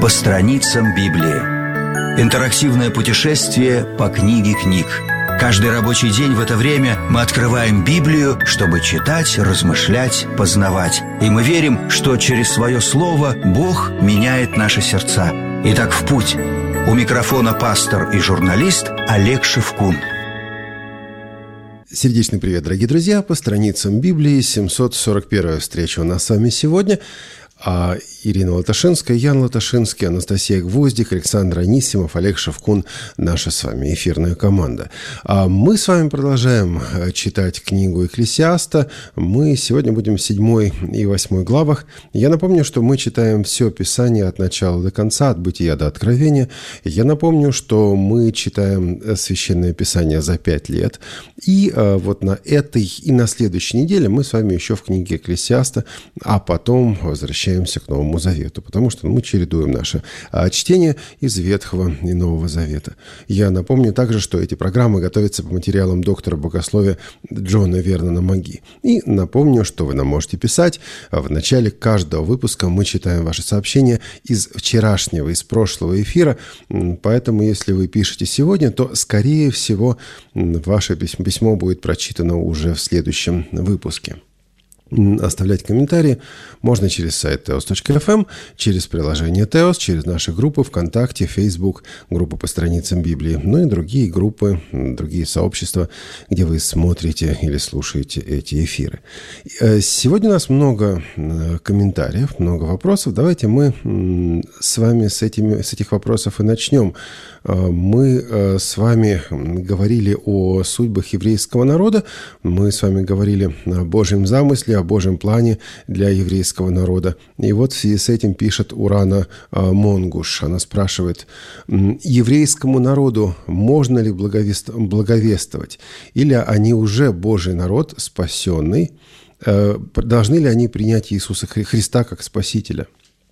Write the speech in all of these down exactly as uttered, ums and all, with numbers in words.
По страницам Библии. Интерактивное путешествие по книге книг. Каждый рабочий день в это время мы открываем Библию, чтобы читать, размышлять, познавать. И мы верим, что через свое слово Бог меняет наши сердца. Итак, в путь. У микрофона пастор и журналист Олег Шевкун. Сердечный привет, дорогие друзья! По страницам Библии, семьсот сорок первая встреча у нас с вами сегодня. А Ирина Латашинская, Ян Латашинский, Анастасия Гвоздик, Александр Анисимов, Олег Шевкун – наша с вами эфирная команда. А мы с вами продолжаем читать книгу Экклесиаста. Мы сегодня будем в седьмой и восьмой главах. Я напомню, что мы читаем все Писание от начала до конца, от Бытия до Откровения. Я напомню, что мы читаем Священное Писание за пять лет. И вот на этой и на следующей неделе мы с вами еще в книге Экклесиаста, а потом возвращаемся к Новому Завету, потому что мы чередуем наше чтение из Ветхого и Нового Завета. Я напомню также, что эти программы готовятся по материалам доктора богословия Джона Вернона Маги. И напомню, что вы нам можете писать. В начале каждого выпуска мы читаем ваши сообщения из вчерашнего, из прошлого эфира. Поэтому, если вы пишете сегодня, то, скорее всего, ваше письмо будет прочитано уже в следующем выпуске. Оставлять комментарии можно через сайт теос точка эф эм, через приложение Теос, через наши группы ВКонтакте, Facebook, группы по страницам Библии, ну и другие группы, другие сообщества, где вы смотрите или слушаете эти эфиры. Сегодня у нас много комментариев, много вопросов. Давайте мы с вами с, этими, с этих вопросов и начнем. Мы с вами говорили о судьбах еврейского народа, мы с вами говорили о Божьем замысле, о Божьем плане для еврейского народа. И вот в связи с этим пишет Урана Монгуш. Она спрашивает: еврейскому народу можно ли благовествовать? Или они уже Божий народ, спасенный? Должны ли они принять Иисуса Христа как Спасителя?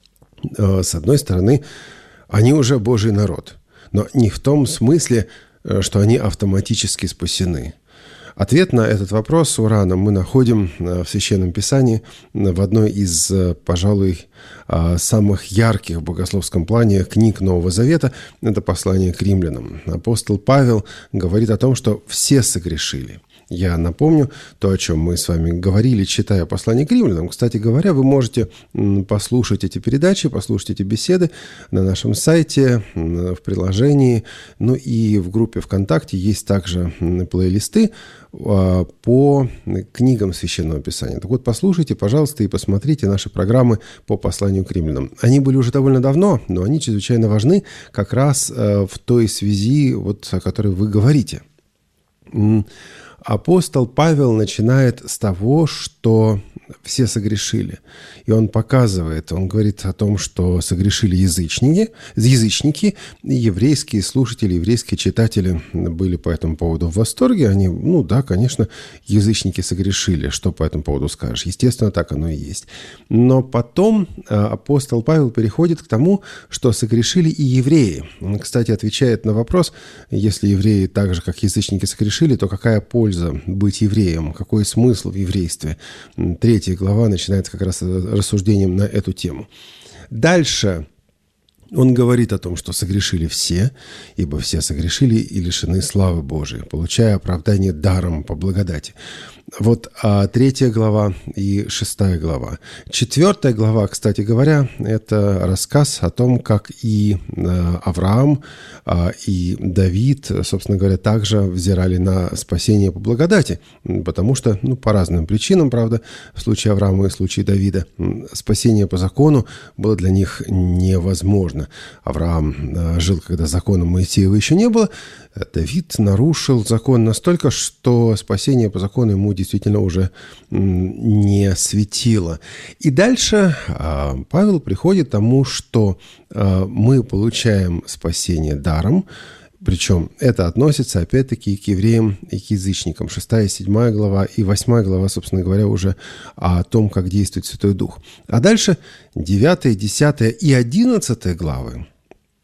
С одной стороны, они уже Божий народ, но не в том смысле, что они автоматически спасены. Ответ на этот вопрос Урана мы находим в Священном Писании в одной из, пожалуй, самых ярких в богословском плане книг Нового Завета. Это послание к римлянам. Апостол Павел говорит о том, что все согрешили. Я напомню то, о чем мы с вами говорили, читая послание к римлянам. Кстати говоря, вы можете послушать эти передачи, послушать эти беседы на нашем сайте, в приложении. Ну и в группе ВКонтакте есть также плейлисты по книгам Священного Писания. Так вот, послушайте, пожалуйста, и посмотрите наши программы по посланию к римлянам. Они были уже довольно давно, но они чрезвычайно важны как раз в той связи, вот, о которой вы говорите. Апостол Павел начинает с того, что все согрешили. И он показывает, он говорит о том, что согрешили язычники, язычники, и еврейские слушатели, еврейские читатели были по этому поводу в восторге. Они, ну да, конечно, язычники согрешили. Что по этому поводу скажешь? Естественно, так оно и есть. Но потом апостол Павел переходит к тому, что согрешили и евреи. Он, кстати, отвечает на вопрос: если евреи так же, как язычники, согрешили, то какая польза быть евреем? Какой смысл в еврействе? Третья глава начинается как раз рассуждением на эту тему. Дальше он говорит о том, что согрешили все, ибо все согрешили и лишены славы Божией, получая оправдание даром по благодати. Вот а, третья глава и шестая глава. Четвертая глава, кстати говоря, это рассказ о том, как и а, Авраам, а, и Давид, собственно говоря, также взирали на спасение по благодати, потому что, ну, по разным причинам, правда, в случае Авраама и в случае Давида, спасение по закону было для них невозможно. Авраам а, жил, когда закона Моисеева еще не было. Давид нарушил закон настолько, что спасение по закону ему действительно уже не светило. И дальше Павел приходит к тому, что мы получаем спасение даром, причем это относится опять-таки к евреям и к язычникам. Шестая, седьмая глава и восьмая глава, собственно говоря, уже о том, как действует Святой Дух. А дальше девятая, десятая и одиннадцатая главы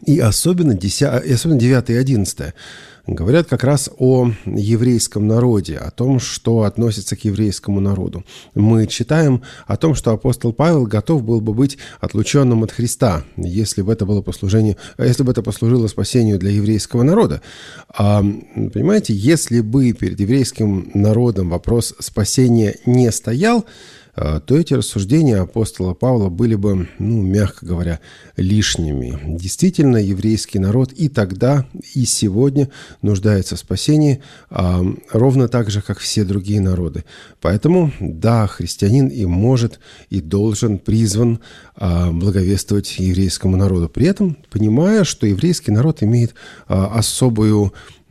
И особенно, десятое, особенно девятое и одиннадцатое говорят как раз о еврейском народе, о том, что относится к еврейскому народу. Мы читаем о том, что апостол Павел готов был бы быть отлученным от Христа, если бы это было послужение, если бы это послужило спасению для еврейского народа. А, понимаете, если бы перед еврейским народом вопрос спасения не стоял, то эти рассуждения апостола Павла были бы, ну, мягко говоря, лишними. Действительно, еврейский народ и тогда, и сегодня нуждается в спасении, а, ровно так же, как все другие народы. Поэтому, да, христианин и может, и должен, призван а, благовествовать еврейскому народу. При этом, понимая, что еврейский народ имеет а, особую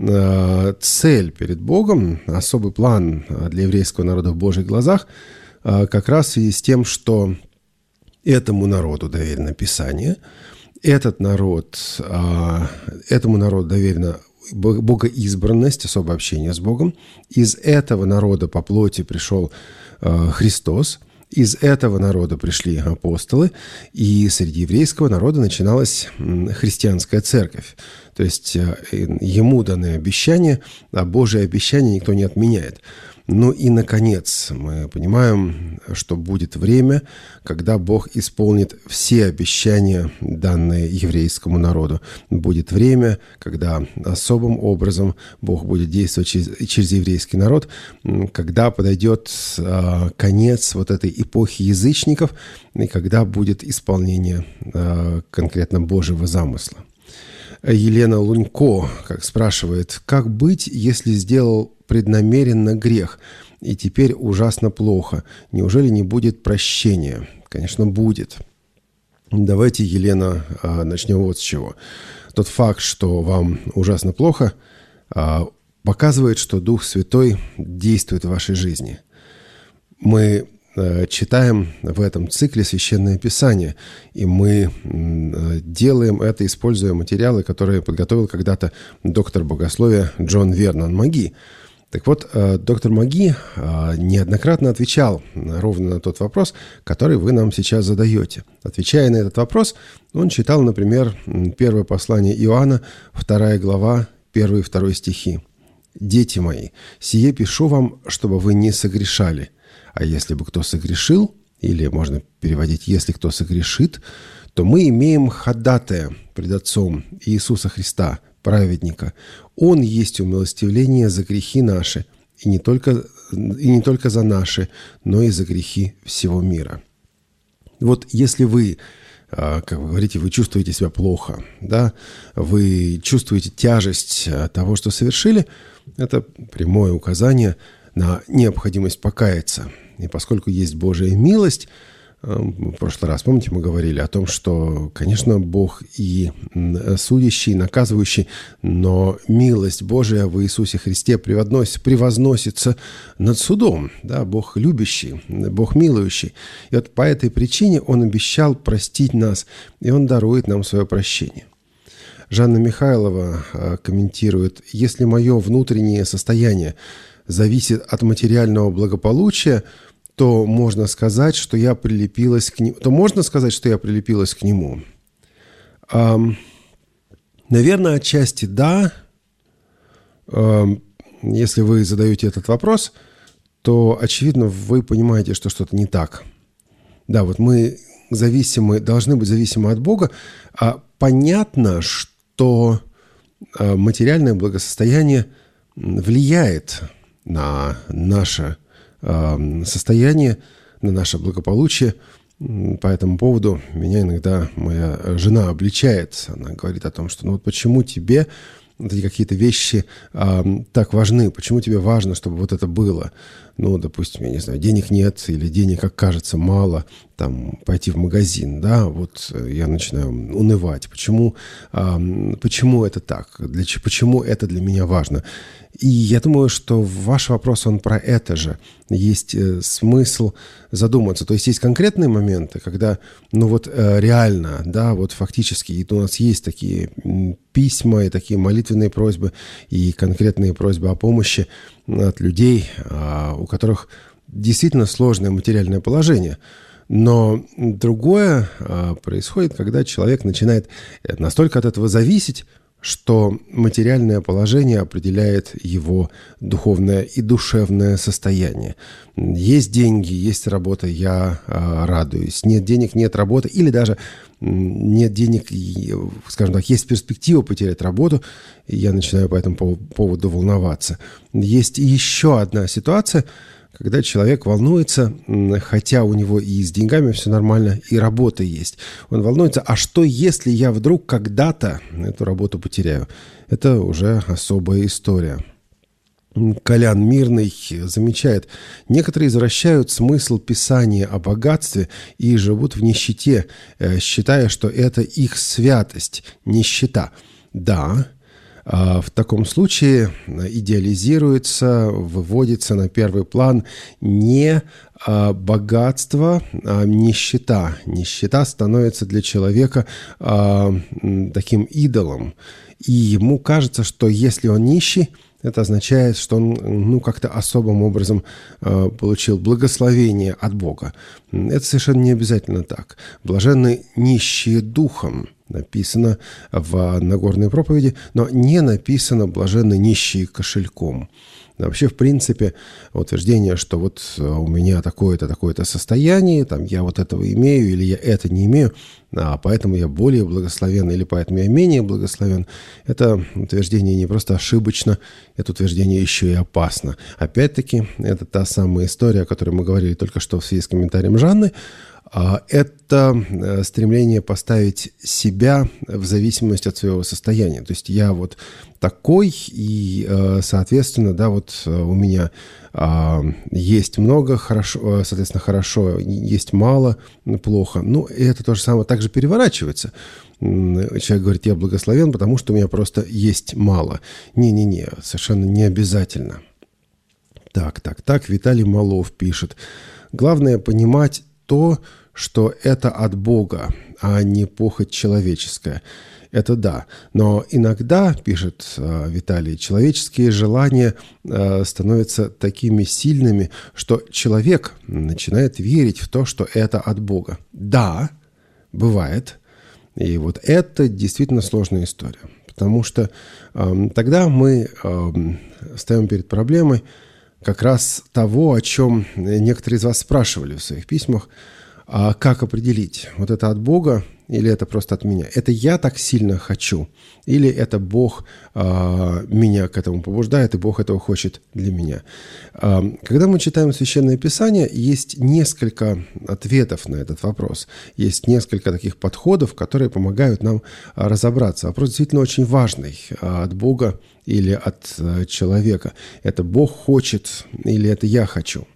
а, цель перед Богом, особый план для еврейского народа в Божьих глазах, как раз в связи с тем, что этому народу доверено Писание, этот народ, этому народу доверена богоизбранность, особое общение с Богом. Из этого народа по плоти пришел Христос, из этого народа пришли апостолы, и среди еврейского народа начиналась христианская церковь. То есть ему даны обещания, а Божие обещания никто не отменяет. Ну и, наконец, мы понимаем, что будет время, когда Бог исполнит все обещания, данные еврейскому народу. Будет время, когда особым образом Бог будет действовать через, через еврейский народ, когда подойдет а, конец вот этой эпохи язычников, и когда будет исполнение а, конкретно Божьего замысла. Елена Лунько как спрашивает, как быть, если сделал преднамеренно грех, и теперь ужасно плохо? Неужели не будет прощения? Конечно, будет. Давайте, Елена, начнем вот с чего. Тот факт, что вам ужасно плохо, показывает, что Дух Святой действует в вашей жизни. Мы читаем в этом цикле Священное Писание, и мы делаем это, используя материалы, которые подготовил когда-то доктор богословия Джон Вернон Маги. Так вот, доктор Маги неоднократно отвечал ровно на тот вопрос, который вы нам сейчас задаете. Отвечая на этот вопрос, он читал, например, первое послание Иоанна, вторая глава, первый и второй стихи. «Дети мои, сие пишу вам, чтобы вы не согрешали. А если бы кто согрешил, или можно переводить «если кто согрешит», то мы имеем ходатая пред Отцом Иисуса Христа, праведника. Он есть умилостивление за грехи наши, и не только, и не только за наши, но и за грехи всего мира». Вот если вы, как вы говорите, вы чувствуете себя плохо, да, вы чувствуете тяжесть того, что совершили, это прямое указание на необходимость покаяться. И поскольку есть Божья милость, в прошлый раз, помните, мы говорили о том, что, конечно, Бог и судящий, и наказывающий, но милость Божия в Иисусе Христе превозносится над судом. Да? Бог любящий, Бог милующий. И вот по этой причине Он обещал простить нас, и Он дарует нам свое прощение. Жанна Михайлова комментирует: «Если мое внутреннее состояние зависит от материального благополучия, то можно сказать, что я прилепилась к нему. То можно сказать, что я прилепилась к нему. А, наверное, отчасти да. А, если вы задаете этот вопрос, то, очевидно, вы понимаете, что что-то не так. Да, вот мы зависимы, должны быть зависимы от Бога. А понятно, что материальное благосостояние влияет на наше э, состояние, на наше благополучие. По этому поводу меня иногда моя жена обличает. Она говорит о том, что ну вот почему тебе вот эти какие-то вещи э, так важны, почему тебе важно, чтобы вот это было. Ну, допустим, я не знаю, денег нет или денег, как кажется, мало, там, пойти в магазин, да, вот я начинаю унывать. Почему, э, почему это так? Для, почему это для меня важно? И я думаю, что ваш вопрос, он про это же. Есть э, смысл задуматься. То есть есть конкретные моменты, когда, ну вот э, реально, да, вот фактически и у нас есть такие письма и такие молитвенные просьбы и конкретные просьбы о помощи от людей, э, у которых действительно сложное материальное положение. Но другое происходит, когда человек начинает настолько от этого зависеть, что материальное положение определяет его духовное и душевное состояние. Есть деньги, есть работа, я а, радуюсь. Нет денег, нет работы. Или даже нет денег, скажем так, есть перспектива потерять работу, и я начинаю по этому поводу волноваться. Есть еще одна ситуация, когда человек волнуется, хотя у него и с деньгами все нормально, и работа есть. Он волнуется, а что, если я вдруг когда-то эту работу потеряю? Это уже особая история. Колян Мирный замечает, некоторые извращают смысл Писания о богатстве и живут в нищете, считая, что это их святость, нищета. Да, в таком случае идеализируется, выводится на первый план не богатство, а нищета. Нищета становится для человека таким идолом. И ему кажется, что если он нищий, это означает, что он ну, как-то особым образом э, получил благословение от Бога. Это совершенно не обязательно так. Блаженны нищие духом, написано в Нагорной проповеди, но не написано блаженны нищие кошельком. Вообще, в принципе, утверждение, что вот у меня такое-то, такое-то состояние, там, я вот этого имею или я это не имею, а поэтому я более благословен или поэтому я менее благословен, это утверждение не просто ошибочно, это утверждение еще и опасно. Опять-таки, это та самая история, о которой мы говорили только что в связи с комментарием Жанны. Это стремление поставить себя в зависимости от своего состояния. То есть я вот такой, и, соответственно, да, вот у меня есть много, хорошо, соответственно, хорошо, есть мало, плохо. Ну, и это то же самое также переворачивается. Человек говорит, я благословен, потому что у меня просто есть мало. Не-не-не, совершенно не обязательно. Так, так, так, Виталий Малов пишет. Главное понимать то, что это от Бога, а не похоть человеческая. Это да. Но иногда, пишет э, Виталий, человеческие желания э, становятся такими сильными, что человек начинает верить в то, что это от Бога. Да, бывает. И вот это действительно сложная история. Потому что э, тогда мы э, стоим перед проблемой как раз того, о чем некоторые из вас спрашивали в своих письмах. А как определить, вот это от Бога или это просто от меня? Это я так сильно хочу? Или это Бог а, меня к этому побуждает, и Бог этого хочет для меня? А, когда мы читаем Священное Писание, есть несколько ответов на этот вопрос. Есть несколько таких подходов, которые помогают нам разобраться. Вопрос действительно очень важный. От Бога или от человека? Это Бог хочет или это я хочу?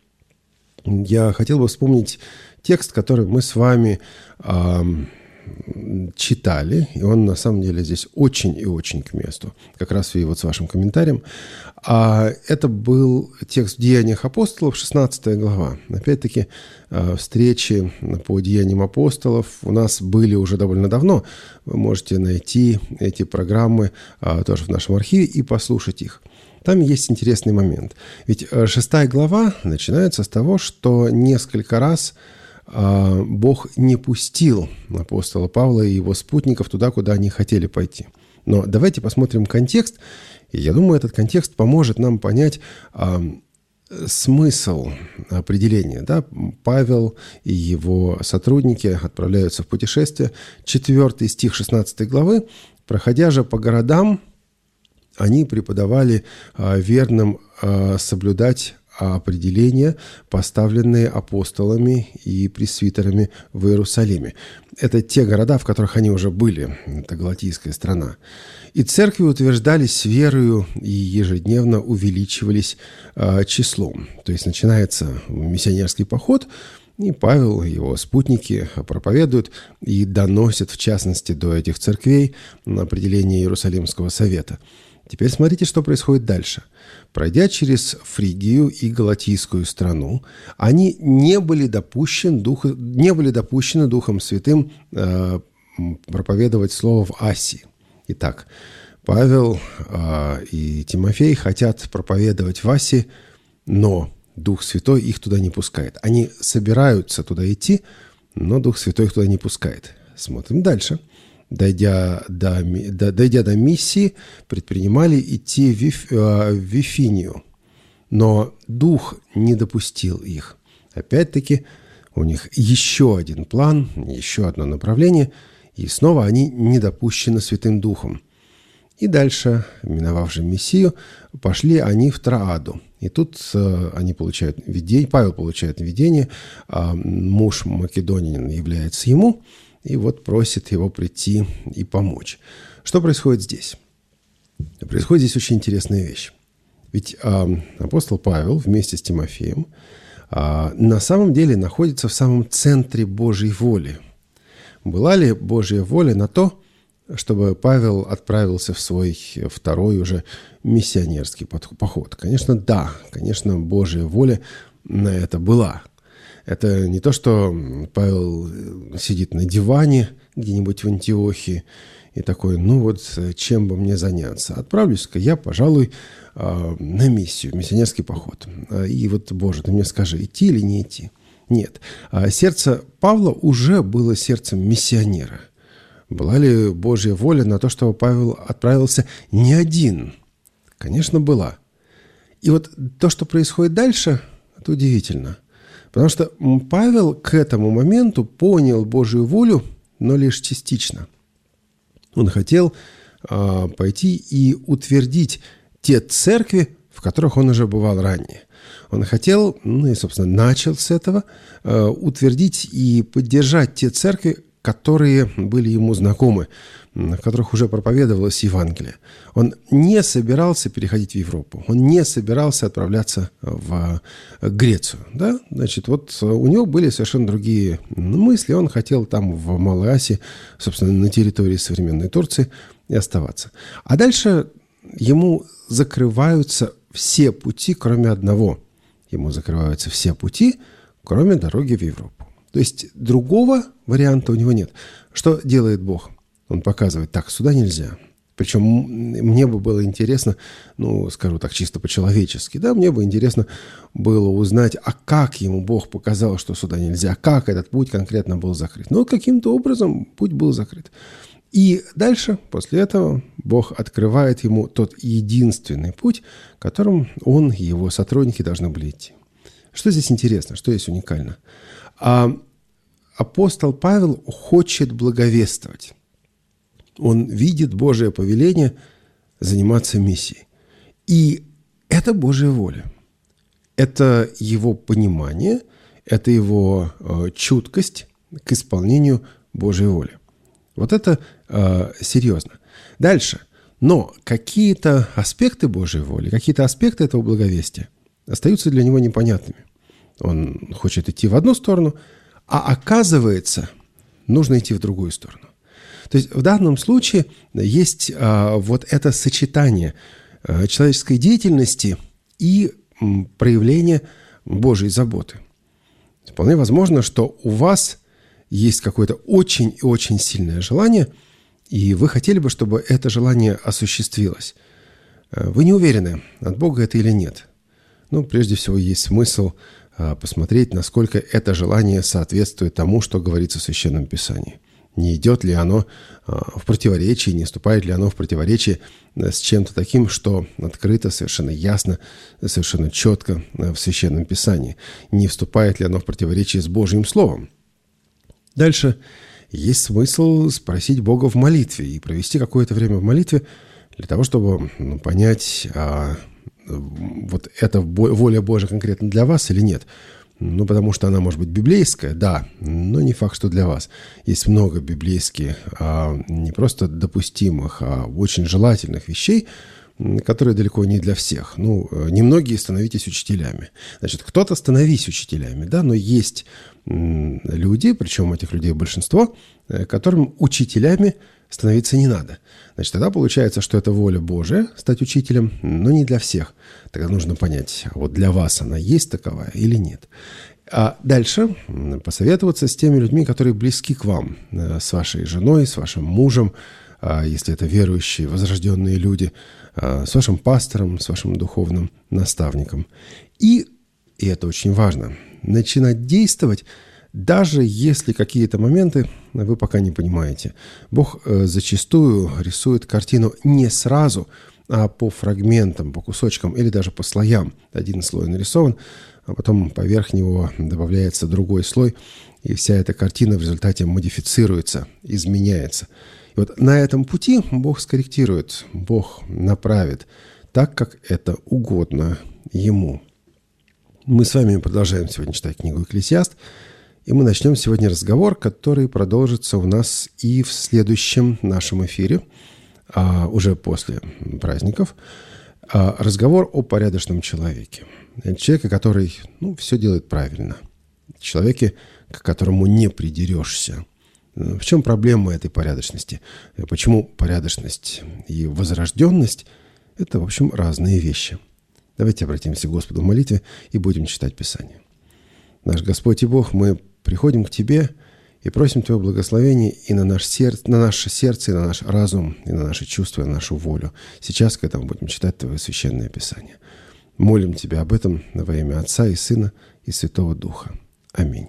Я хотел бы вспомнить текст, который мы с вами э, читали, и он на самом деле здесь очень и очень к месту, как раз и вот с вашим комментарием. А это был текст в Деяниях апостолов, шестнадцатая глава. Опять-таки, э, встречи по Деяниям апостолов у нас были уже довольно давно. Вы можете найти эти программы э, тоже в нашем архиве и послушать их. Там есть интересный момент. Ведь шестая глава начинается с того, что несколько раз э, Бог не пустил апостола Павла и его спутников туда, куда они хотели пойти. Но давайте посмотрим контекст. И я думаю, этот контекст поможет нам понять э, смысл определения. Да? Павел и его сотрудники отправляются в путешествие. Четвертый стих шестнадцатой главы. «Проходя же по городам, они преподавали а, верным а, соблюдать определения, поставленные апостолами и пресвитерами в Иерусалиме». Это те города, в которых они уже были. Это галатийская страна. «И церкви утверждались верою и ежедневно увеличивались а, числом». То есть начинается миссионерский поход, и Павел и его спутники проповедуют и доносят, в частности, до этих церквей определение Иерусалимского совета. Теперь смотрите, что происходит дальше. Пройдя через Фригию и Галатийскую страну, они не были допущены, дух, не были допущены Духом Святым э, проповедовать слово в Асии. Итак, Павел э, и Тимофей хотят проповедовать в Асии, но Дух Святой их туда не пускает. Они собираются туда идти, но Дух Святой их туда не пускает. Смотрим дальше. Дойдя до, до, дойдя до миссии, предпринимали идти в, Виф, в Вифинию, но Дух не допустил их. Опять-таки, у них еще один план, еще одно направление, и снова они не допущены Святым Духом. И дальше, миновавши Мессию, пошли они в Трааду. И тут э, они получают видение, Павел получает видение, э, муж македонянин является ему, и вот просит его прийти и помочь. Что происходит здесь? Происходит здесь очень интересная вещь. Ведь э, апостол Павел вместе с Тимофеем э, на самом деле находится в самом центре Божьей воли. Была ли Божья воля на то, чтобы Павел отправился в свой второй уже миссионерский поход? Конечно, да. Конечно, Божья воля на это была. Это не то, что Павел сидит на диване где-нибудь в Антиохии и такой, ну вот, чем бы мне заняться? Отправлюсь-ка я, пожалуй, на миссию, миссионерский поход. И вот, Боже, ты мне скажи, идти или не идти? Нет. Сердце Павла уже было сердцем миссионера. Была ли Божья воля на то, чтобы Павел отправился не один? Конечно, была. И вот то, что происходит дальше, это удивительно. Потому что Павел к этому моменту понял Божью волю, но лишь частично. Он хотел э, пойти и утвердить те церкви, в которых он уже бывал ранее. Он хотел, ну и, собственно, начал с этого, э, утвердить и поддержать те церкви, которые были ему знакомы, в которых уже проповедовалось Евангелие. Он не собирался переходить в Европу, он не собирался отправляться в Грецию. Да? Значит, вот у него были совершенно другие мысли. Он хотел там в Малой Асии, собственно, на территории современной Турции, и оставаться. А дальше ему закрываются все пути, кроме одного. Ему закрываются все пути, кроме дороги в Европу. То есть другого варианта у него нет. Что делает Бог? Он показывает, так, сюда нельзя. Причем мне бы было интересно, ну, скажу так, чисто по-человечески, да, мне бы интересно было узнать, а как ему Бог показал, что сюда нельзя, как этот путь конкретно был закрыт. Но каким-то образом путь был закрыт. И дальше, после этого, Бог открывает ему тот единственный путь, которым он и его сотрудники должны были идти. Что здесь интересно, что здесь уникально? А апостол Павел хочет благовествовать. Он видит Божие повеление заниматься миссией. И это Божья воля. Это его понимание, это его э, чуткость к исполнению Божьей воли. Вот это э, серьезно. Дальше. Но какие-то аспекты Божьей воли, какие-то аспекты этого благовестия остаются для него непонятными. Он хочет идти в одну сторону, а оказывается, нужно идти в другую сторону. То есть в данном случае есть а, вот это сочетание а, человеческой деятельности и м, проявления Божьей заботы. Вполне возможно, что у вас есть какое-то очень и очень сильное желание, и вы хотели бы, чтобы это желание осуществилось. Вы не уверены, от Бога это или нет. Ну, прежде всего, есть смысл посмотреть, насколько это желание соответствует тому, что говорится в Священном Писании. Не идет ли оно в противоречии, не вступает ли оно в противоречие с чем-то таким, что открыто, совершенно ясно, совершенно четко в Священном Писании. Не вступает ли оно в противоречие с Божьим Словом. Дальше есть смысл спросить Бога в молитве и провести какое-то время в молитве для того, чтобы ну, понять, а, вот это воля Божья конкретно для вас или нет. Ну, потому что она может быть библейская, да, но не факт, что для вас. Есть много библейских, а не просто допустимых, а очень желательных вещей, которые далеко не для всех. Ну, немногие становитесь учителями. Значит, кто-то становись учителями, да, но есть люди, причем этих людей большинство, которым учителями становиться не надо. Значит, тогда получается, что это воля Божия стать учителем, но не для всех. Тогда нужно понять, вот для вас она есть таковая или нет. А дальше посоветоваться с теми людьми, которые близки к вам, с вашей женой, с вашим мужем, если это верующие, возрожденные люди, с вашим пастором, с вашим духовным наставником. И и это очень важно, начинать действовать, даже если какие-то моменты вы пока не понимаете. Бог зачастую рисует картину не сразу, а по фрагментам, по кусочкам или даже по слоям. Один слой нарисован, а потом поверх него добавляется другой слой, и вся эта картина в результате модифицируется, изменяется. И вот на этом пути Бог скорректирует, Бог направит так, как это угодно Ему. Мы с вами продолжаем сегодня читать книгу «Экклесиаст», и мы начнем сегодня разговор, который продолжится у нас и в следующем нашем эфире, а уже после праздников, а разговор о порядочном человеке. Человеке, который ну, все делает правильно. Человеке, к которому не придерешься. В чем проблема этой порядочности? Почему порядочность и возрожденность – это, в общем, разные вещи? Давайте обратимся к Господу в молитве и будем читать Писание. Наш Господь и Бог, мы приходим к Тебе и просим Твоего благословения и на, наш сердце, на наше сердце, и на наш разум, и на наши чувства, и на нашу волю. Сейчас, когда мы будем читать Твое Священное Писание. Молим Тебя об этом во имя Отца и Сына и Святого Духа. Аминь.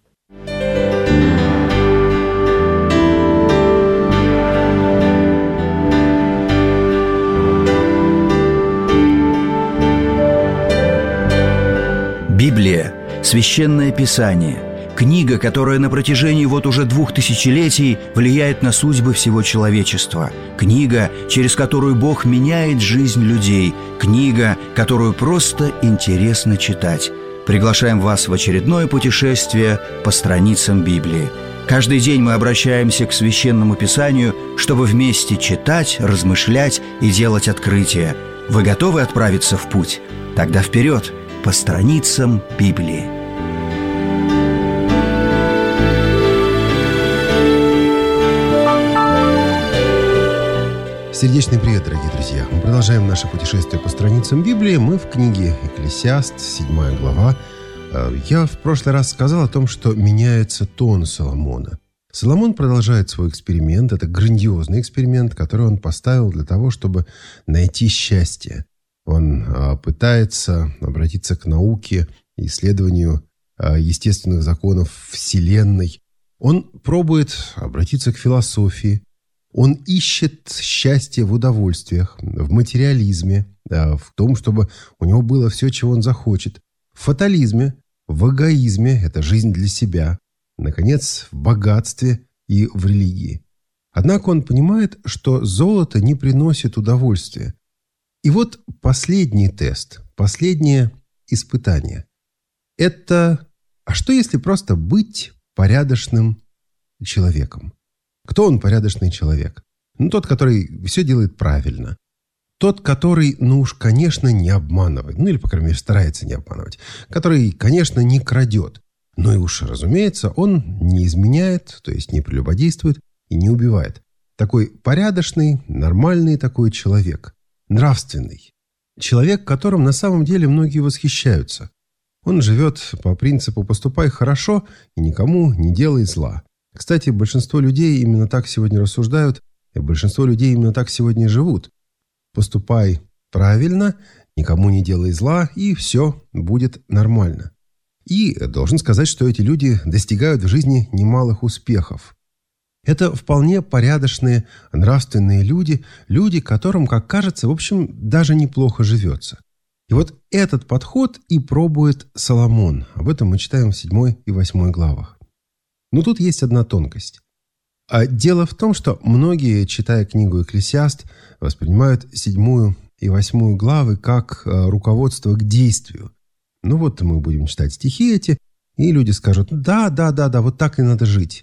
Библия – Священное Писание, книга, которая на протяжении вот уже двух тысячелетий влияет на судьбы всего человечества, книга, через которую Бог меняет жизнь людей, книга, которую просто интересно читать. Приглашаем вас в очередное путешествие по страницам Библии. Каждый день мы обращаемся к Священному Писанию, чтобы вместе читать, размышлять и делать открытия. Вы готовы отправиться в путь? Тогда вперед! По страницам Библии. Сердечный привет, дорогие друзья! Мы продолжаем наше путешествие по страницам Библии. Мы в книге «Экклесиаст», седьмая глава. Я в прошлый раз сказал о том, что меняется тон Соломона. Соломон продолжает свой эксперимент. Это грандиозный эксперимент, который он поставил для того, чтобы найти счастье. Он а, пытается обратиться к науке, исследованию а, естественных законов Вселенной. Он пробует обратиться к философии. Он ищет счастье в удовольствиях, в материализме, а, в том, чтобы у него было все, чего он захочет. В фатализме, в эгоизме – это жизнь для себя. Наконец, в богатстве и в религии. Однако он понимает, что золото не приносит удовольствия. И вот последний тест, последнее испытание. Это, а что если просто быть порядочным человеком? Кто он порядочный человек? Ну, тот, который все делает правильно. Тот, который, ну уж, конечно, не обманывает. Ну, или, по крайней мере, старается не обманывать. Который, конечно, не крадет. Но и уж, разумеется, он не изменяет, то есть не прелюбодействует и не убивает. Такой порядочный, нормальный такой человек. Нравственный. Человек, которым на самом деле многие восхищаются. Он живет по принципу «поступай хорошо и никому не делай зла». Кстати, большинство людей именно так сегодня рассуждают, и большинство людей именно так сегодня живут. Поступай правильно, никому не делай зла, и все будет нормально. И должен сказать, что эти люди достигают в жизни немалых успехов. Это вполне порядочные, нравственные люди, люди, которым, как кажется, в общем, даже неплохо живется. И вот этот подход и пробует Соломон. Об этом мы читаем в седьмой и восьмой главах. Но тут есть одна тонкость. А дело в том, что многие, читая книгу «Экклесиаст», воспринимают седьмую и восьмую главы как руководство к действию. Ну вот мы будем читать стихи эти, и люди скажут: да, да, да, да, вот так и надо жить.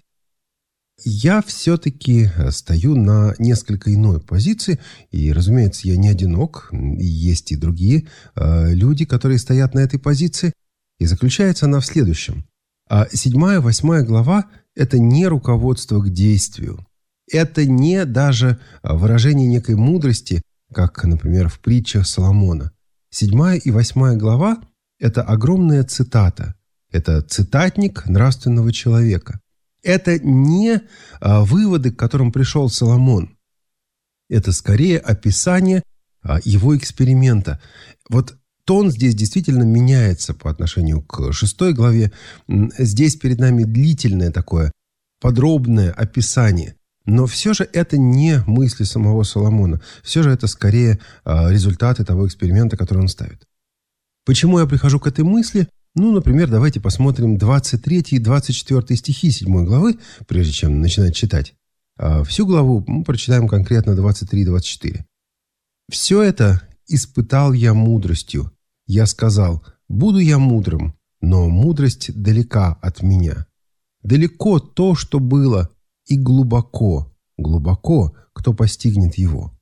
Я все-таки стою на несколько иной позиции, и, разумеется, я не одинок, и есть и другие э, люди, которые стоят на этой позиции, и заключается она в следующем. А седьмая, восьмая глава – это не руководство к действию, это не даже выражение некой мудрости, как, например, в притчах Соломона. Седьмая и восьмая глава – это огромная цитата, это цитатник нравственного человека. Это не а, выводы, к которым пришел Соломон. Это скорее описание а, его эксперимента. Вот тон здесь действительно меняется по отношению к шестой главе. Здесь перед нами длительное такое, подробное описание. Но все же это не мысли самого Соломона. Все же это скорее результаты того эксперимента, который он ставит. Почему я прихожу к этой мысли? Ну, например, давайте посмотрим двадцать третий и двадцать четвёртый стихи седьмой главы, прежде чем начинать читать. Всю главу мы прочитаем конкретно двадцать три и двадцать четыре. «Все это испытал я мудростью. Я сказал, буду я мудрым, но мудрость далека от меня. Далеко то, что было, и глубоко, глубоко, кто постигнет его».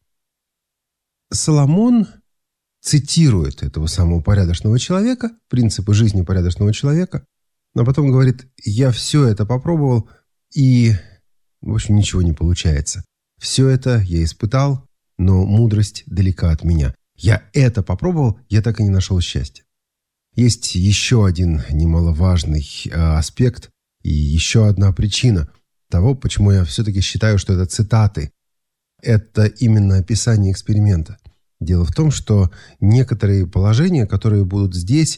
Соломон цитирует этого самого порядочного человека, принципы жизни порядочного человека, а потом говорит, я все это попробовал, и, в общем, ничего не получается. Все это я испытал, но мудрость далека от меня. Я это попробовал, я так и не нашел счастья. Есть еще один немаловажный э, аспект и еще одна причина того, почему я все-таки считаю, что это цитаты. Это именно описание эксперимента. Дело в том, что некоторые положения, которые будут здесь,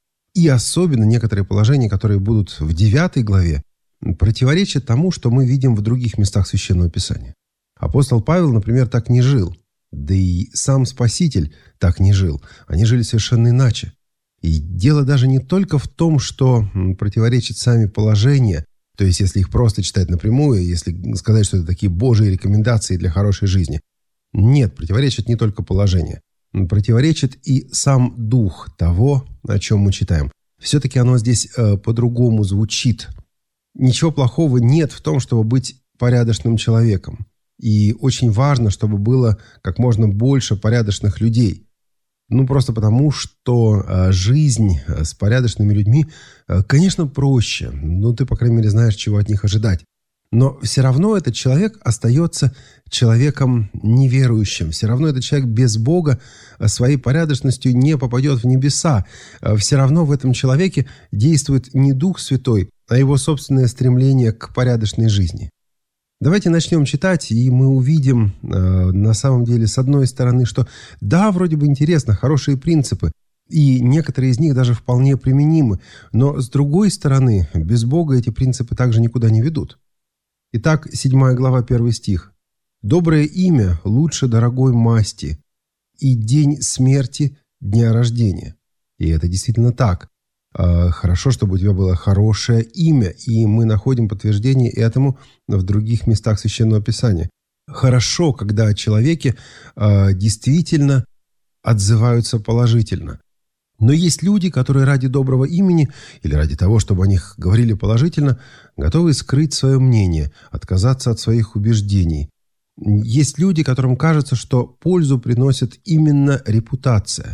и особенно некоторые положения, которые будут в девятой главе, противоречат тому, что мы видим в других местах Священного Писания. Апостол Павел, например, так не жил. Да и сам Спаситель так не жил. Они жили совершенно иначе. И дело даже не только в том, что противоречат сами положения, то есть если их просто читать напрямую, если сказать, что это такие Божьи рекомендации для хорошей жизни. Нет, противоречит не только положение. Противоречит и сам дух того, о чем мы читаем. Все-таки оно здесь э, по-другому звучит. Ничего плохого нет в том, чтобы быть порядочным человеком. И очень важно, чтобы было как можно больше порядочных людей. Ну, просто потому, что э, жизнь с порядочными людьми, э, конечно, проще. Ну, ты, по крайней мере, знаешь, чего от них ожидать. Но все равно этот человек остается человеком неверующим. Все равно этот человек без Бога своей порядочностью не попадет в небеса. Все равно в этом человеке действует не Дух Святой, а его собственное стремление к порядочной жизни. Давайте начнем читать, и мы увидим на самом деле, с одной стороны, что да, вроде бы интересно, хорошие принципы, и некоторые из них даже вполне применимы, но с другой стороны, без Бога эти принципы также никуда не ведут. Итак, седьмая глава, первый стих. «Доброе имя лучше дорогой масти, и день смерти дня рождения». И это действительно так. Хорошо, чтобы у тебя было хорошее имя, и мы находим подтверждение этому в других местах Священного Писания. Хорошо, когда о человеке действительно отзываются положительно. Но есть люди, которые ради доброго имени или ради того, чтобы о них говорили положительно, готовы скрыть свое мнение, отказаться от своих убеждений. Есть люди, которым кажется, что пользу приносит именно репутация.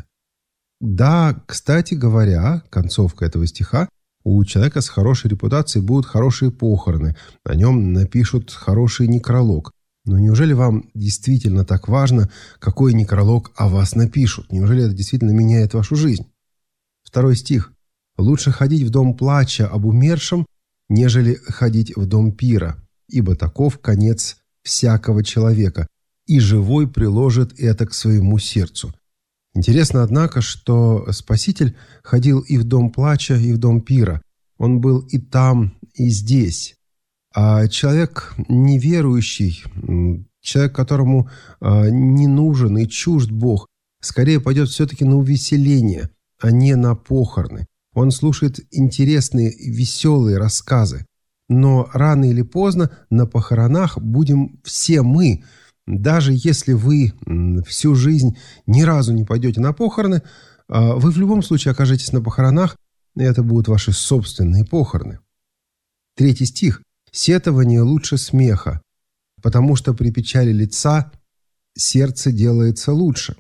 Да, кстати говоря, концовка этого стиха, у человека с хорошей репутацией будут хорошие похороны, о нем напишут хороший некролог. Но неужели вам действительно так важно, какой некролог о вас напишут? Неужели это действительно меняет вашу жизнь? Второй стих. «Лучше ходить в дом плача об умершем, нежели ходить в дом пира, ибо таков конец всякого человека, и живой приложит это к своему сердцу». Интересно, однако, что Спаситель ходил и в дом плача, и в дом пира. Он был и там, и здесь. А человек неверующий, человек, которому не нужен и чужд Бог, скорее пойдет все-таки на увеселение, а не на похороны. Он слушает интересные, веселые рассказы. Но рано или поздно на похоронах будем все мы. Даже если вы всю жизнь ни разу не пойдете на похороны, вы в любом случае окажетесь на похоронах, и это будут ваши собственные похороны. Третий стих. «Сетование лучше смеха, потому что при печали лица сердце делается лучше».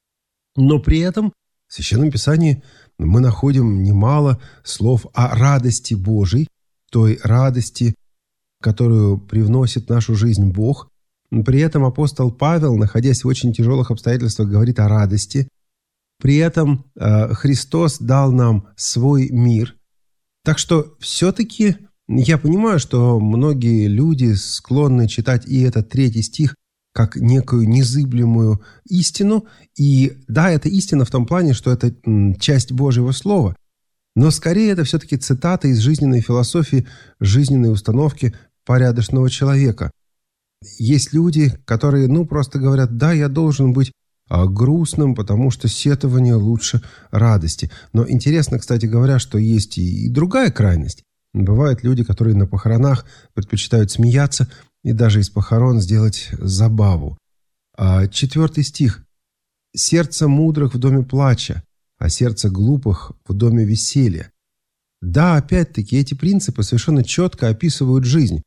Но при этом в Священном Писании мы находим немало слов о радости Божией, той радости, которую привносит в нашу жизнь Бог. При этом апостол Павел, находясь в очень тяжелых обстоятельствах, говорит о радости. При этом э, Христос дал нам свой мир. Так что все-таки я понимаю, что многие люди склонны читать и этот третий стих как некую незыблемую истину. И да, это истина в том плане, что это часть Божьего Слова. Но скорее это все-таки цитата из жизненной философии, жизненной установки порядочного человека. Есть люди, которые, ну, просто говорят: да, я должен быть а, грустным, потому что сетование лучше радости. Но интересно, кстати говоря, что есть и, и другая крайность. Бывают люди, которые на похоронах предпочитают смеяться и даже из похорон сделать забаву. А, четвертый стих. «Сердце мудрых в доме плача, а сердце глупых в доме веселья». Да, опять-таки, эти принципы совершенно четко описывают жизнь.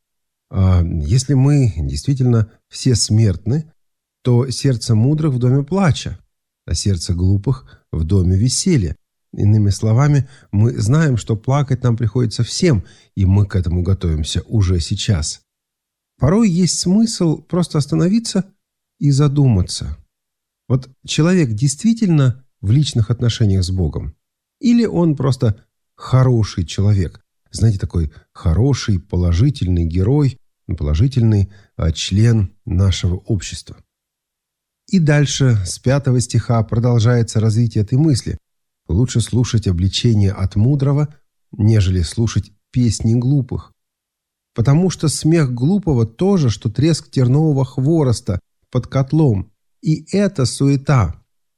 Если мы действительно все смертны, то сердце мудрых в доме плача, а сердце глупых в доме веселья. Иными словами, мы знаем, что плакать нам приходится всем, и мы к этому готовимся уже сейчас. Порой есть смысл просто остановиться и задуматься. Вот человек действительно в личных отношениях с Богом? Или он просто хороший человек? Знаете, такой хороший, положительный герой, положительный а, член нашего общества. И дальше с пятого стиха продолжается развитие этой мысли. Лучше слушать обличение от мудрого, нежели слушать песни глупых. Потому что смех глупого то же, что треск тернового хвороста под котлом. И это суета.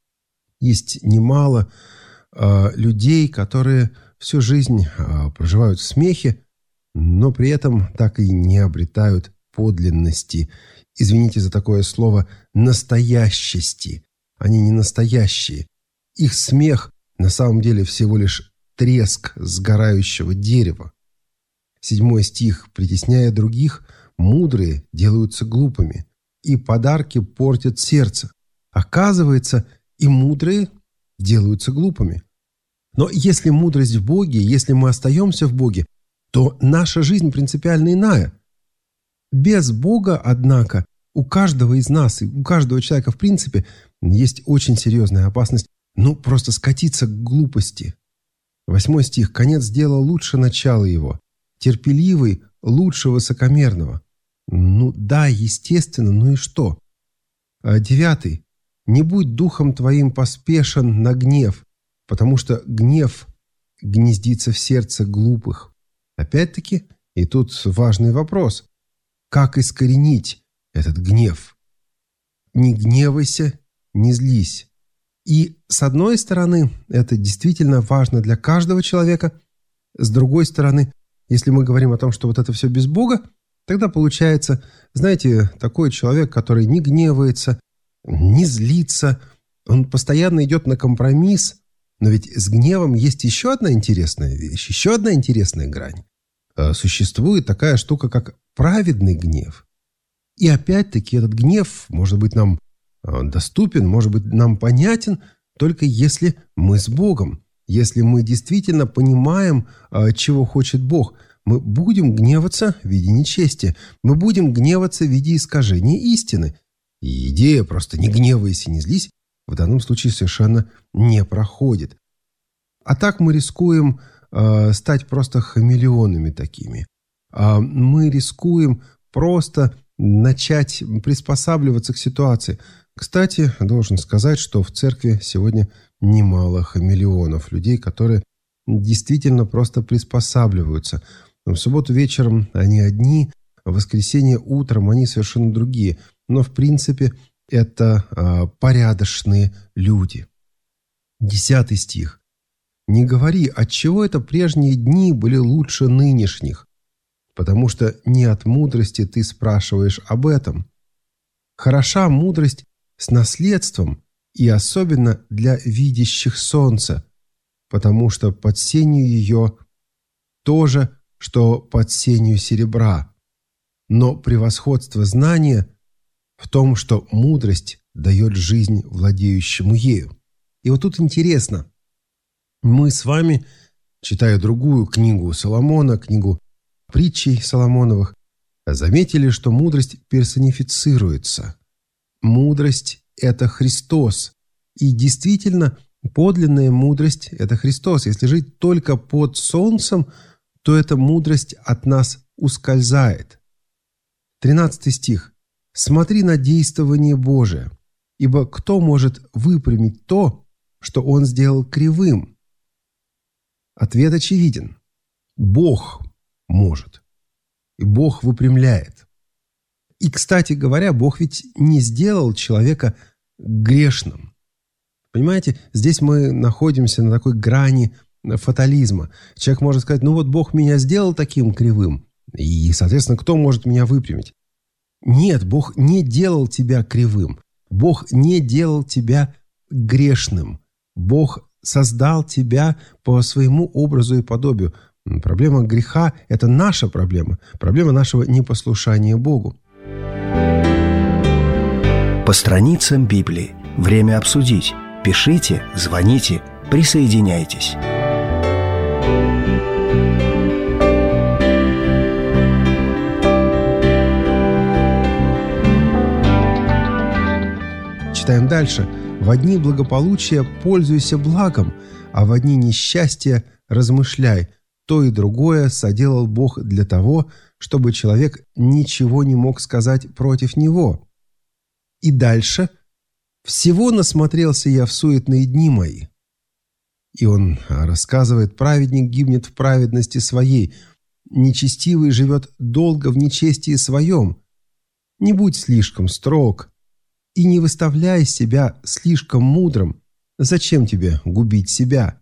Есть немало э, людей, которые всю жизнь э, проживают в смехе, но при этом так и не обретают подлинности. Извините за такое слово, настоящести. Они не настоящие. Их смех на самом деле всего лишь треск сгорающего дерева. Седьмой стих. «Притесняя других, мудрые делаются глупыми, и подарки портят сердце». Оказывается, и мудрые делаются глупыми. Но если мудрость в Боге, если мы остаемся в Боге, то наша жизнь принципиально иная. Без Бога, однако, у каждого из нас, и у каждого человека, в принципе, есть очень серьезная опасность, ну, просто скатиться к глупости. Восьмой стих. «Конец дела лучше начала его, терпеливый лучше высокомерного». Ну да, естественно, ну и что? А девятый. «Не будь духом твоим поспешен на гнев, потому что гнев гнездится в сердце глупых». Опять-таки, и тут важный вопрос. Как искоренить этот гнев? Не гневайся, не злись. И с одной стороны, это действительно важно для каждого человека. С другой стороны, если мы говорим о том, что вот это все без Бога, тогда получается, знаете, такой человек, который не гневается, не злится, он постоянно идет на компромисс. Но ведь с гневом есть еще одна интересная вещь, еще одна интересная грань. Существует такая штука, как праведный гнев. И опять-таки этот гнев может быть нам доступен, может быть нам понятен, только если мы с Богом. Если мы действительно понимаем, чего хочет Бог. Мы будем гневаться в виде нечестия. Мы будем гневаться в виде искажения истины. И идея просто «не гневайся, не злись» в данном случае совершенно не проходит. А так мы рискуем э, стать просто хамелеонами такими. А мы рискуем просто начать приспосабливаться к ситуации. Кстати, должен сказать, что в церкви сегодня немало хамелеонов, людей, которые действительно просто приспосабливаются. В субботу вечером они одни, в воскресенье утром они совершенно другие. Но в принципе это э, порядочные люди. Десятый стих. «Не говори, отчего это прежние дни были лучше нынешних, потому что не от мудрости ты спрашиваешь об этом. Хороша мудрость с наследством, и особенно для видящих солнце, потому что под сенью ее то же, что под сенью серебра. Но превосходство знания в том, что мудрость дает жизнь владеющему ею». И вот тут интересно. Мы с вами, читая другую книгу Соломона, книгу притчей Соломоновых, заметили, что мудрость персонифицируется. Мудрость – это Христос. И действительно, подлинная мудрость – это Христос. Если жить только под солнцем, то эта мудрость от нас ускользает. Тринадцатый стих. смотри на действование Божие, ибо кто может выпрямить то, что Он сделал кривым? Ответ очевиден. Бог может. И Бог выпрямляет. И, кстати говоря, Бог ведь не сделал человека грешным. Понимаете, здесь мы находимся на такой грани фатализма. Человек может сказать, ну вот Бог меня сделал таким кривым, и, соответственно, кто может меня выпрямить? Нет, Бог не делал тебя кривым. Бог не делал тебя грешным. Бог создал тебя по своему образу и подобию. Проблема греха – это наша проблема. Проблема нашего непослушания Богу. По страницам Библии. Время обсудить. Пишите, звоните, присоединяйтесь. Читаем дальше. «Во дни благополучия пользуйся благом, а во дни несчастья размышляй. То и другое соделал Бог для того, чтобы человек ничего не мог сказать против Него». И дальше. «Всего насмотрелся я в суетные дни мои». И он рассказывает, праведник гибнет в праведности своей, нечестивый живет долго в нечестии своем. Не будь слишком строг и не выставляй себя слишком мудрым. Зачем тебе губить себя?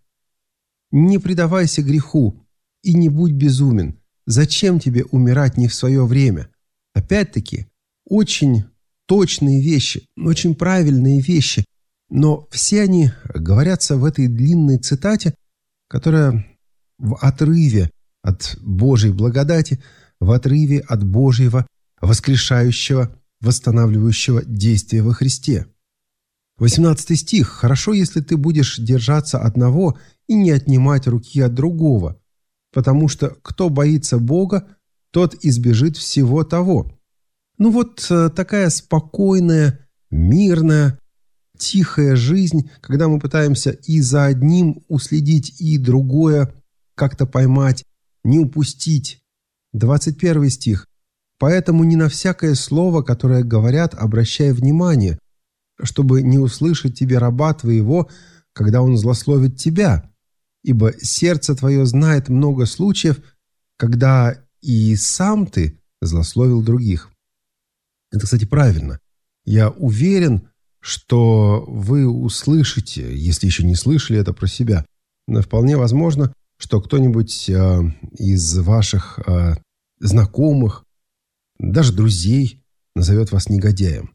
Не предавайся греху и не будь безумен. Зачем тебе умирать не в свое время? Опять-таки, очень точные вещи, очень правильные вещи, но все они говорятся в этой длинной цитате, которая в отрыве от Божьей благодати, в отрыве от Божьего воскрешающего, восстанавливающего действия во Христе. восемнадцатый стих. «Хорошо, если ты будешь держаться одного и не отнимать руки от другого, потому что кто боится Бога, тот избежит всего того». Ну вот такая спокойная, мирная, тихая жизнь, когда мы пытаемся и за одним уследить, и другое как-то поймать, не упустить. двадцать первый стих. «Поэтому не на всякое слово, которое говорят, обращай внимание, чтобы не услышать тебе раба твоего, когда он злословит тебя, ибо сердце твое знает много случаев, когда и сам ты злословил других». Это, кстати, правильно. Я уверен, что вы услышите, если еще не слышали это про себя, но вполне возможно, что кто-нибудь э, из ваших э, знакомых, даже друзей, назовет вас негодяем.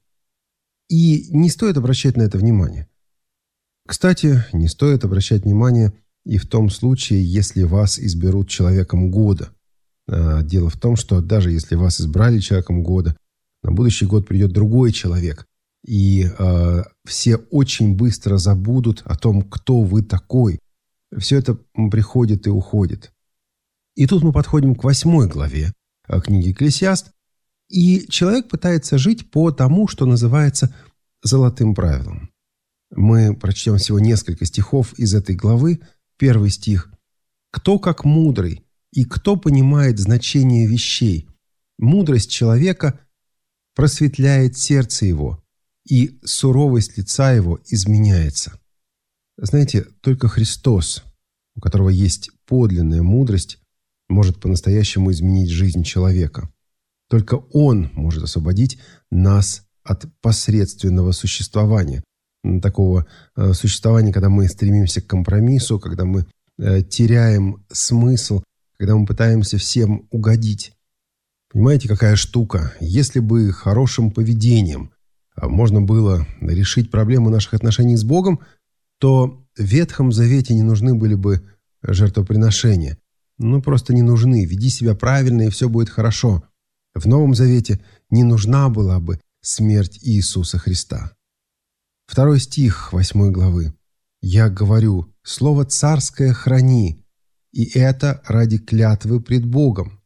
И не стоит обращать на это внимание. Кстати, не стоит обращать внимание и в том случае, если вас изберут человеком года. Дело в том, что даже если вас избрали человеком года, на будущий год придет другой человек, и э, все очень быстро забудут о том, кто вы такой. Все это приходит и уходит. И тут мы подходим к восьмой главе книги «Экклесиаст», и человек пытается жить по тому, что называется золотым правилом. Мы прочтем всего несколько стихов из этой главы. Первый стих. «Кто как мудрый, и кто понимает значение вещей? Мудрость человека просветляет сердце его, и суровость лица его изменяется». Знаете, только Христос, у которого есть подлинная мудрость, может по-настоящему изменить жизнь человека. Только Он может освободить нас от посредственного существования. Такого э, существования, когда мы стремимся к компромиссу, когда мы э, теряем смысл, когда мы пытаемся всем угодить. Понимаете, какая штука? Если бы хорошим поведением можно было решить проблему наших отношений с Богом, то в Ветхом Завете не нужны были бы жертвоприношения. Ну, просто не нужны. Веди себя правильно, и все будет хорошо. В Новом Завете не нужна была бы смерть Иисуса Христа. Второй стих восьмой главы. «Я говорю, слово царское храни, и это ради клятвы пред Богом».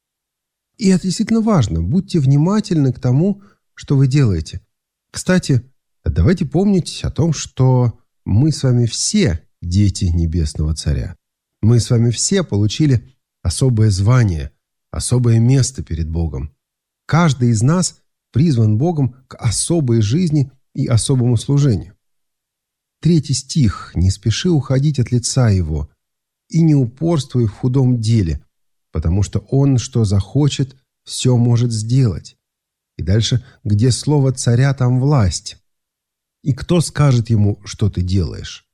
И это действительно важно. Будьте внимательны к тому, что вы делаете. Кстати, давайте помнить о том, что мы с вами все дети Небесного Царя. Мы с вами все получили особое звание, особое место перед Богом. Каждый из нас призван Богом к особой жизни и особому служению. Третий стих. «Не спеши уходить от лица Его, и не упорствуй в худом деле, потому что Он, что захочет, все может сделать». И дальше: «Где слово царя, там власть. И кто скажет ему, что ты делаешь?»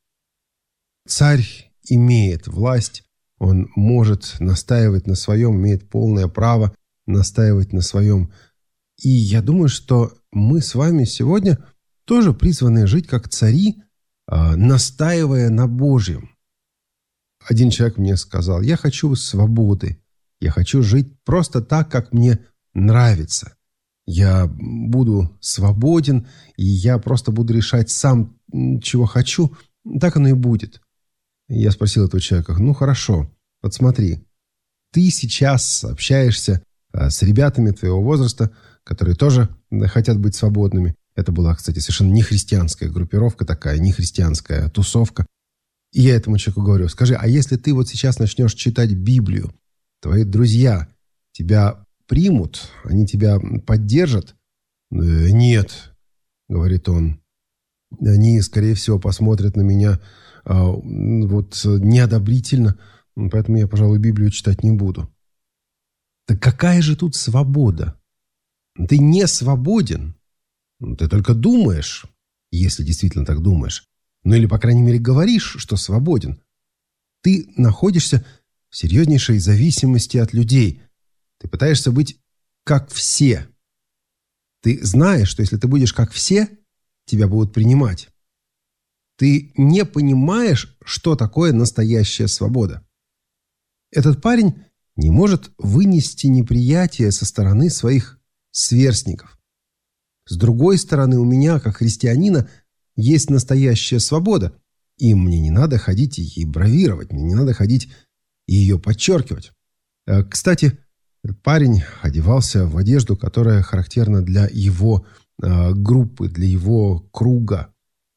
Царь имеет власть, он может настаивать на своем, имеет полное право настаивать на своем. И я думаю, что мы с вами сегодня тоже призваны жить как цари, настаивая на Божьем. Один человек мне сказал: «Я хочу свободы, я хочу жить просто так, как мне нравится. Я буду свободен, и я просто буду решать сам, чего хочу, так оно и будет». Я спросил этого человека: «Ну хорошо, вот смотри, ты сейчас общаешься с ребятами твоего возраста, которые тоже хотят быть свободными». Это была, кстати, совершенно нехристианская группировка такая, нехристианская тусовка. И я этому человеку говорю: «Скажи, а если ты вот сейчас начнешь читать Библию, твои друзья тебя примут, они тебя поддержат?» «Э, «Нет», — говорит он, — «они, скорее всего, посмотрят на меня а, вот неодобрительно, поэтому я, пожалуй, Библию читать не буду». Так какая же тут свобода? Ты не свободен. Ты только думаешь, если действительно так думаешь. Ну или, по крайней мере, говоришь, что свободен. Ты находишься в серьезнейшей зависимости от людей. Ты пытаешься быть как все. Ты знаешь, что если ты будешь как все, тебя будут принимать. Ты не понимаешь, что такое настоящая свобода. Этот парень не может вынести неприятие со стороны своих сверстников. С другой стороны, у меня, как христианина, есть настоящая свобода, и мне не надо ходить и бравировать, мне не надо ходить и ее подчеркивать. Кстати, этот парень одевался в одежду, которая характерна для его э, группы, для его круга.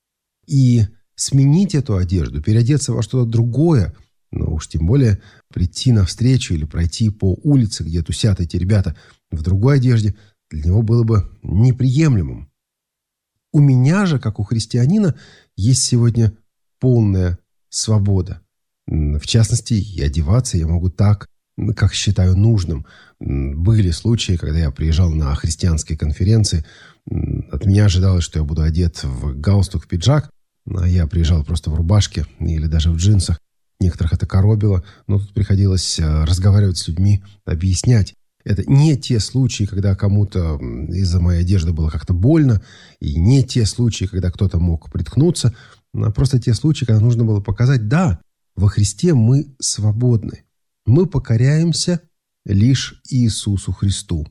И сменить эту одежду, переодеться во что-то другое, ну уж тем более прийти навстречу или пройти по улице, где тусят эти ребята в другой одежде, для него было бы неприемлемым. У меня же, как у христианина, есть сегодня полная свобода. В частности, и одеваться я могу так, как считаю нужным. Были случаи, когда я приезжал на христианские конференции, от меня ожидалось, что я буду одет в галстук, в пиджак, а я приезжал просто в рубашке или даже в джинсах. Некоторых это коробило, но тут приходилось разговаривать с людьми, объяснять. Это не те случаи, когда кому-то из-за моей одежды было как-то больно, и не те случаи, когда кто-то мог приткнуться, а просто те случаи, когда нужно было показать: да, во Христе мы свободны. Мы покоряемся лишь Иисусу Христу.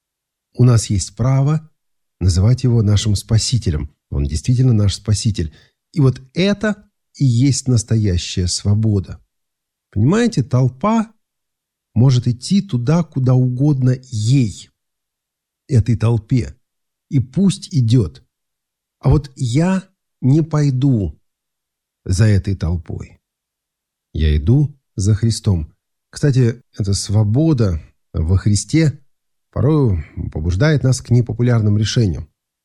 У нас есть право называть Его нашим Спасителем. Он действительно наш Спаситель. И вот это и есть настоящая свобода. Понимаете, толпа может идти туда, куда угодно ей, этой толпе. И пусть идет. А вот я не пойду за этой толпой. Я иду за Христом. Кстати, эта свобода во Христе порой побуждает нас к непопулярным решениям.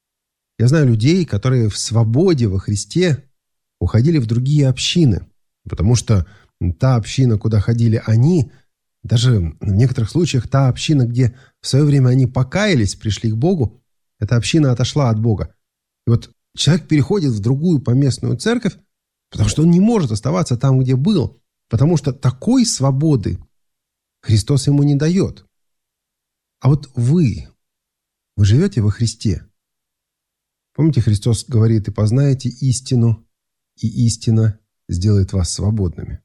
Я знаю людей, которые в свободе во Христе уходили в другие общины, потому что та община, куда ходили они, даже в некоторых случаях та община, где в свое время они покаялись, пришли к Богу, эта община отошла от Бога. И вот человек переходит в другую поместную церковь, потому что он не может оставаться там, где был, потому что такой свободы Христос ему не дает. А вот вы, вы живете во Христе. Помните, Христос говорит: «И познаете истину, и истина сделает вас свободными».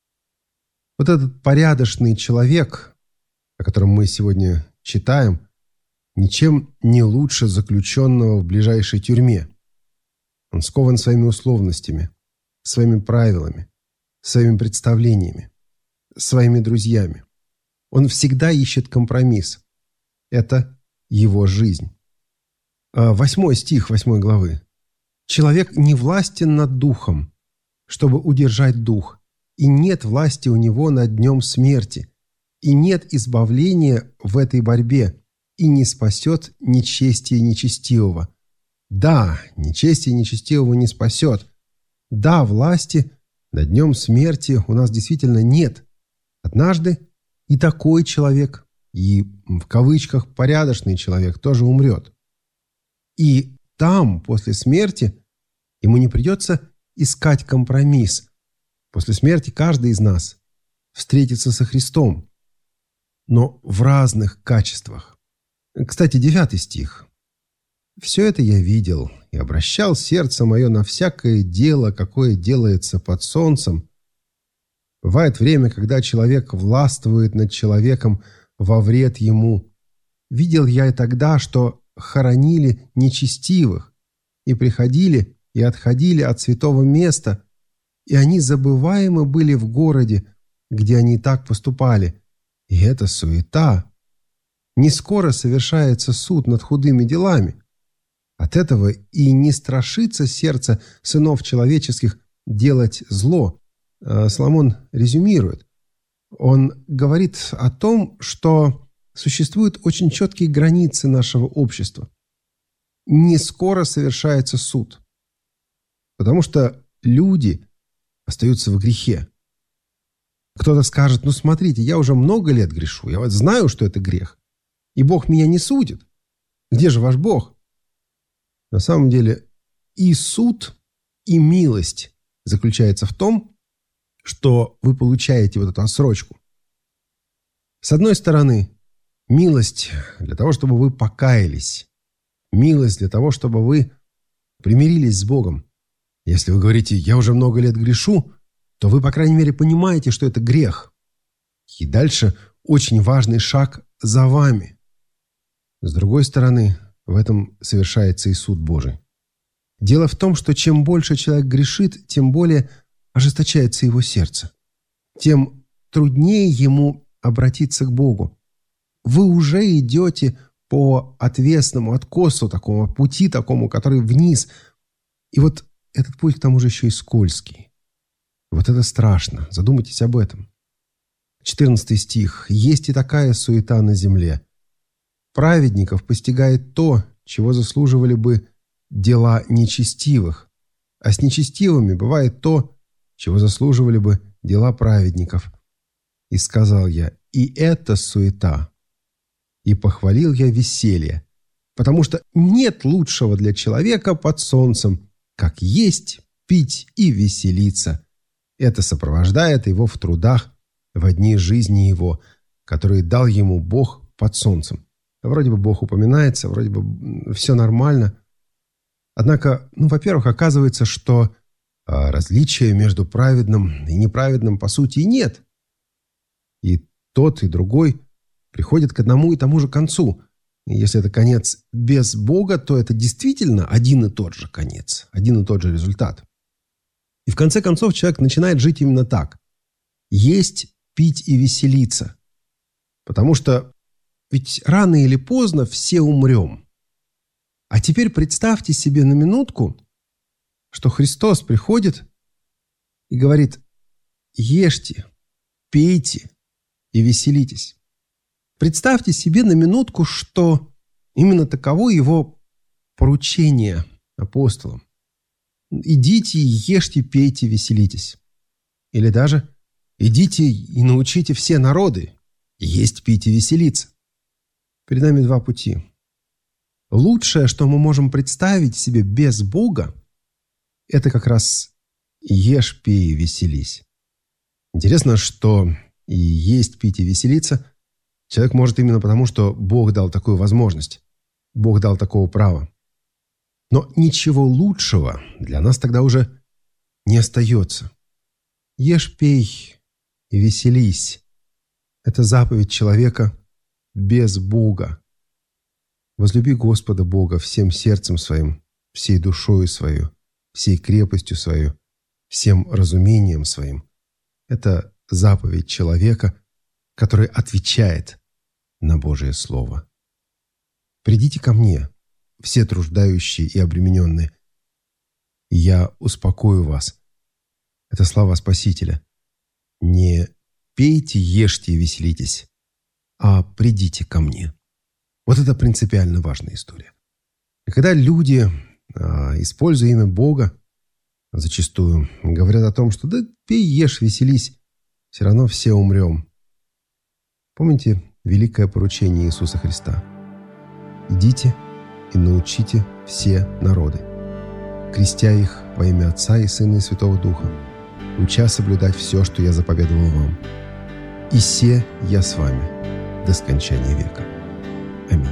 Вот этот порядочный человек, о котором мы сегодня читаем, ничем не лучше заключенного в ближайшей тюрьме. Он скован своими условностями, своими правилами, своими представлениями, своими друзьями. Он всегда ищет компромисс. Это его жизнь. Восьмой стих восьмой главы. «Человек не властен над духом, чтобы удержать дух, и нет власти у него над днем смерти, и нет избавления в этой борьбе, и не спасет нечестие нечестивого. Да, нечестие нечестивого не спасет. Да, власти над днем смерти у нас действительно нет. Однажды и такой человек, и в кавычках порядочный человек тоже умрет. И там, после смерти, ему не придется искать компромисс. После смерти каждый из нас встретится со Христом, но в разных качествах. Кстати, девятый стих. «Все это я видел, и обращал сердце мое на всякое дело, какое делается под солнцем». Бывает время, когда человек властвует над человеком во вред ему. Видел я и тогда, что хоронили нечестивых, и приходили и отходили от святого места, и они забываемы были в городе, где они так поступали. И это суета. Не скоро совершается суд над худыми делами. От этого и не страшится сердце сынов человеческих делать зло. Соломон резюмирует. Он говорит о том, что существуют очень четкие границы нашего общества. Не скоро совершается суд, потому что люди остаются в грехе. Кто-то скажет: ну смотрите, я уже много лет грешу, я вот знаю, что это грех, и Бог меня не судит. Где же ваш Бог? На самом деле и суд, и милость заключается в том, что вы получаете вот эту отсрочку. С одной стороны, милость для того, чтобы вы покаялись. Милость для того, чтобы вы примирились с Богом. Если вы говорите: я уже много лет грешу, то вы, по крайней мере, понимаете, что это грех. И дальше очень важный шаг за вами. С другой стороны, в этом совершается и суд Божий. Дело в том, что чем больше человек грешит, тем более ожесточается его сердце. Тем труднее ему обратиться к Богу. Вы уже идете по отвесному откосу, такому пути, такому, который вниз. И вот этот путь к тому же еще и скользкий. Вот это страшно. Задумайтесь об этом. четырнадцатый стих. «Есть и такая суета на земле. Праведников постигает то, чего заслуживали бы дела нечестивых, а с нечестивыми бывает то, чего заслуживали бы дела праведников. И сказал я: и это суета. И похвалил я веселье, потому что нет лучшего для человека под солнцем, как есть, пить и веселиться. Это сопровождает его в трудах в дни жизни его, которые дал ему Бог под солнцем». Вроде бы Бог упоминается, вроде бы все нормально. Однако, ну, во-первых, оказывается, что а, различия между праведным и неправедным по сути и нет. И тот, и другой приходят к одному и тому же концу. И если это конец без Бога, то это действительно один и тот же конец, один и тот же результат. И в конце концов человек начинает жить именно так. Есть, пить и веселиться. Потому что ведь рано или поздно все умрем. А теперь представьте себе на минутку, что Христос приходит и говорит: ешьте, пейте и веселитесь. Представьте себе на минутку, что именно таково его поручение апостолам. Идите и ешьте, пейте, веселитесь. Или даже идите и научите все народы есть, пить и веселиться. Перед нами два пути. Лучшее, что мы можем представить себе без Бога, это как раз ешь, пей и веселись. Интересно, что и есть, пить и веселиться человек может именно потому, что Бог дал такую возможность. Бог дал такого права. Но ничего лучшего для нас тогда уже не остается. Ешь, пей и веселись. Это заповедь человека без Бога. Возлюби Господа Бога всем сердцем своим, всей душою свою, всей крепостью свою, всем разумением своим. Это заповедь человека, который отвечает на Божие Слово. «Придите ко мне, все труждающие и обремененные, и я успокою вас». Это слова Спасителя. Не пейте, ешьте и веселитесь, а придите ко мне. Вот это принципиально важная история. И когда люди, используя имя Бога, зачастую говорят о том, что да пей, ешь, веселись, все равно все умрем. Помните великое поручение Иисуса Христа? «Идите и научите все народы, крестя их во имя Отца и Сына и Святого Духа, уча соблюдать все, что я заповедовал вам. И се я с вами до скончания века. Аминь».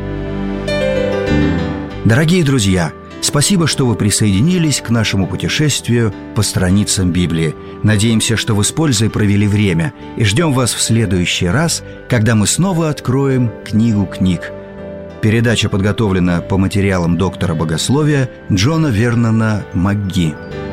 Дорогие друзья, спасибо, что вы присоединились к нашему путешествию по страницам Библии. Надеемся, что вы с пользой провели время, и ждем вас в следующий раз, когда мы снова откроем книгу книг. Передача подготовлена по материалам доктора богословия Джона Вернона МакГи.